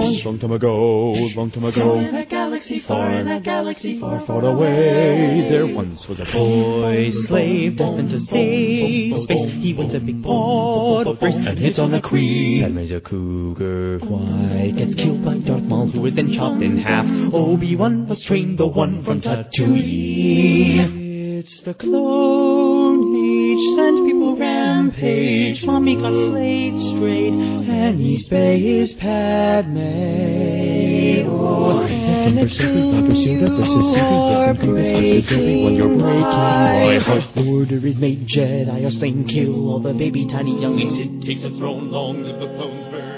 Long time ago, long time ago. In a galaxy far, in a galaxy far, Far away, there once was a boy slave destined to save space. He wins a big pot of race and hits on a queen. Padme's a cougar quite. Gets killed by Darth Maul, who is then chopped in half. Obi-Wan was trained, the one from Tatooine. It's the Clone Age, sent people rampage. Mommy got flayed straight, and East Bay is Padme. Oh, and it's versus Yoda versus Sidious and Grievous versus Obi-Wan. You're breaking my heart. Order is made, Jedi are slain, kill all the baby tiny youngies. Sid takes a throne, long live the clones burn.